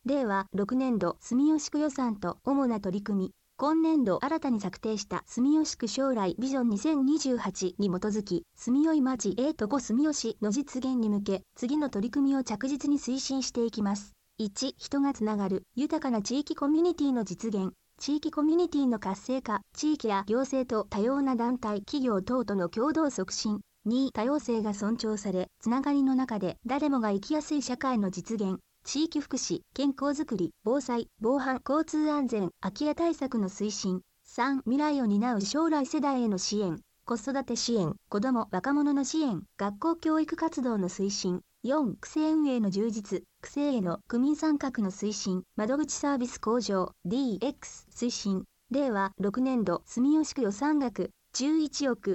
令和6年度住吉区予算と主な取り組み、今年度新たに策定した住吉区将来ビジョン2028に基づき、住吉町 A と5住吉の実現に向け、次の取り組みを着実に推進していきます。1、人がつながる豊かな地域コミュニティの実現。地域コミュニティの活性化、地域や行政と多様な団体、企業等との共同促進。2、多様性が尊重され、つながりの中で誰もが生きやすい社会の実現。地域福祉、健康づくり、防災、防犯、交通安全、空き家対策の推進。3、未来を担う将来世代への支援。子育て支援、子ども・若者の支援、学校教育活動の推進。4、区政運営の充実、区政への区民参画の推進、窓口サービス向上、DX 推進。令和6年度住吉区予算額、11億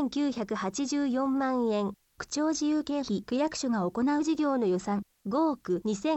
4984万円。区長自由経費、区役所が行う事業の予算、5億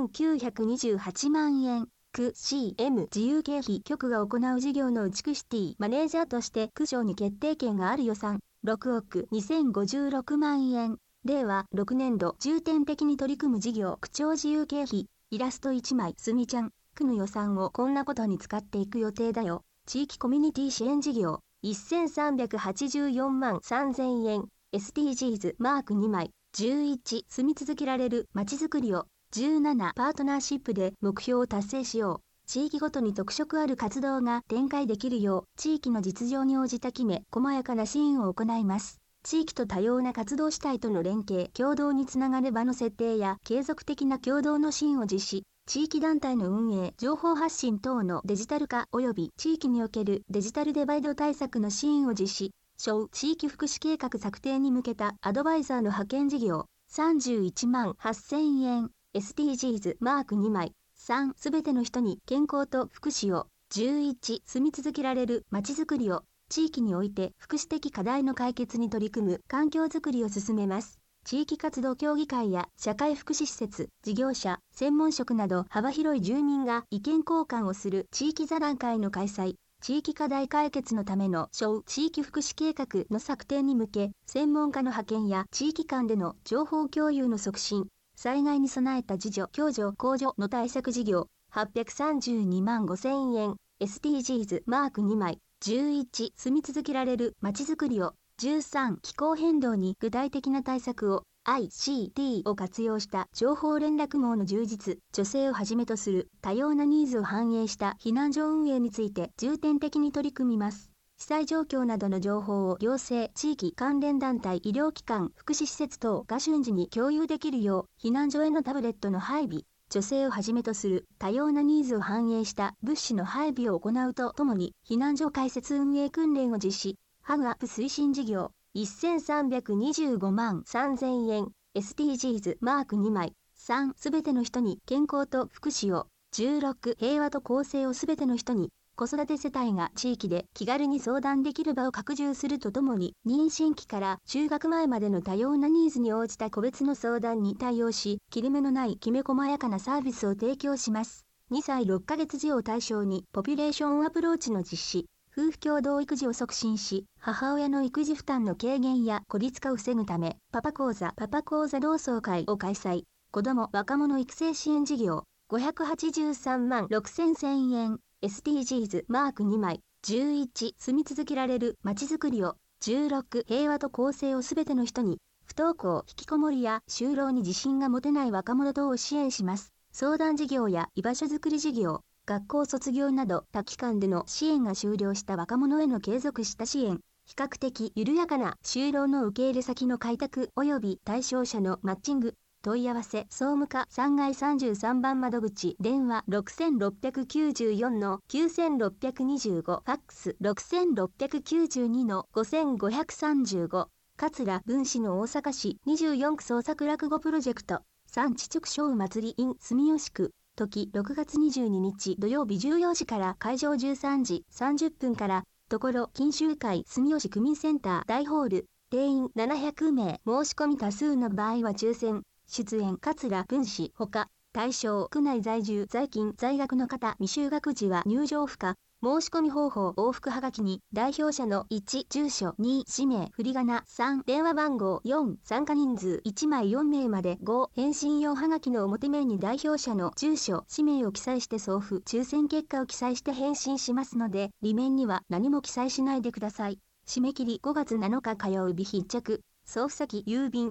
2928万円。区 CM 自由経費局が行う事業のうち区シティマネージャーとして区長に決定権がある予算、6億2056万円。令和6年度重点的に取り組む事業区長自由経費、イラスト1枚すみちゃん、区の予算をこんなことに使っていく予定だよ。地域コミュニティ支援事業、1384万3000円。SDGs マーク2枚。11、住み続けられるまちづくりを。17、パートナーシップで目標を達成しよう。地域ごとに特色ある活動が展開できるよう、地域の実情に応じたきめ細やかな支援を行います。地域と多様な活動主体との連携、共同につながる場の設定や継続的な共同の支援を実施。地域団体の運営、情報発信等のデジタル化及び地域におけるデジタルデバイド対策の支援を実施。小地域福祉計画策定に向けたアドバイザーの派遣事業、31万8000円。SDGs マーク2枚。3、すべての人に健康と福祉を。11、住み続けられるまちづくりを。地域において福祉的課題の解決に取り組む環境づくりを進めます。地域活動協議会や社会福祉施設、事業者、専門職など幅広い住民が意見交換をする地域座談会の開催。地域課題解決のための小地域福祉計画の策定に向け、専門家の派遣や地域間での情報共有の促進、災害に備えた自助・共助・公助の対策事業、832万5000円。SDGs マーク2枚。11、住み続けられるまちづくりを。13、気候変動に具体的な対策を。ICT を活用した情報連絡網の充実、女性をはじめとする多様なニーズを反映した避難所運営について重点的に取り組みます。被災状況などの情報を行政、地域関連団体、医療機関、福祉施設等が瞬時に共有できるよう、避難所へのタブレットの配備、女性をはじめとする多様なニーズを反映した物資の配備を行うとともに、避難所開設運営訓練を実施、ハグアップ推進事業、1325万3000円。SDGs マーク2枚。3、すべての人に健康と福祉を。16、平和と公正をすべての人に。子育て世帯が地域で気軽に相談できる場を拡充するとともに、妊娠期から中学前までの多様なニーズに応じた個別の相談に対応し、切れ目のないきめ細やかなサービスを提供します。2歳6ヶ月児を対象に、ポピュレーションアプローチの実施。夫婦共同育児を促進し、母親の育児負担の軽減や孤立化を防ぐため、パパ講座同窓会を開催。子ども・若者育成支援事業、583万6000円。SDGs マーク2枚。11、住み続けられるまちづくりを。16、平和と公正をすべての人に。不登校、引きこもりや就労に自信が持てない若者等を支援します。相談事業や居場所づくり事業。学校卒業など多期間での支援が終了した若者への継続した支援、比較的緩やかな就労の受け入れ先の開拓及び対象者のマッチング、問い合わせ、総務課3階33番窓口、電話6694-9625、ファックス6692-5535、桂文氏の大阪市24区創作落語プロジェクト、産地直小祭り in 住吉区。時6月22日土曜日14時から会場13時30分から、ところ錦秋会住吉区民センター大ホール、定員700名、申し込み多数の場合は抽選、出演桂文氏ほか、対象区内在住在勤在学の方、未就学時は入場不可、 申し込み方法往復はがきに代表者の1、住所、2、氏名、振り仮名、3、電話番号、4、参加人数1枚4名まで5、返信用はがきの表面に代表者の住所、氏名を記載して送付、抽選結果を記載して返信しますので、裏面には何も記載しないでください。締め切り5月7日火曜日必着。送付先郵便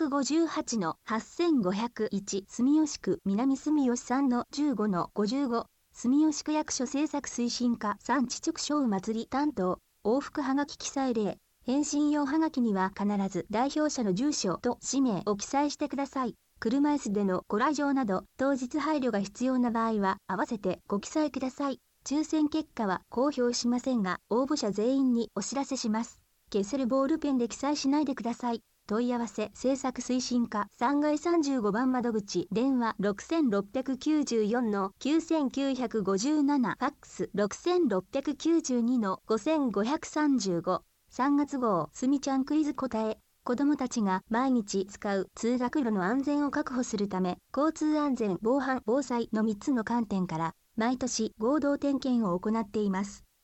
558-8501 住吉区南住吉3-15-55住吉区役所政策推進課産地直賞祭り担当往復はがき記載例返信用はがきには必ず代表者の住所と氏名を記載してください。車椅子でのご来場など当日配慮が必要な場合は合わせてご記載ください。抽選結果は公表しませんが応募者全員にお知らせします。消せるボールペンで記載しないでください。問い合わせ政策推進課3階35番窓口電話6694-9957ファックス6692-5535 3月号すみちゃんクイズ答え子どもたちが毎日使う通学路の安全を確保するため交通安全防犯防災の3つの観点から毎年合同点検を行っています。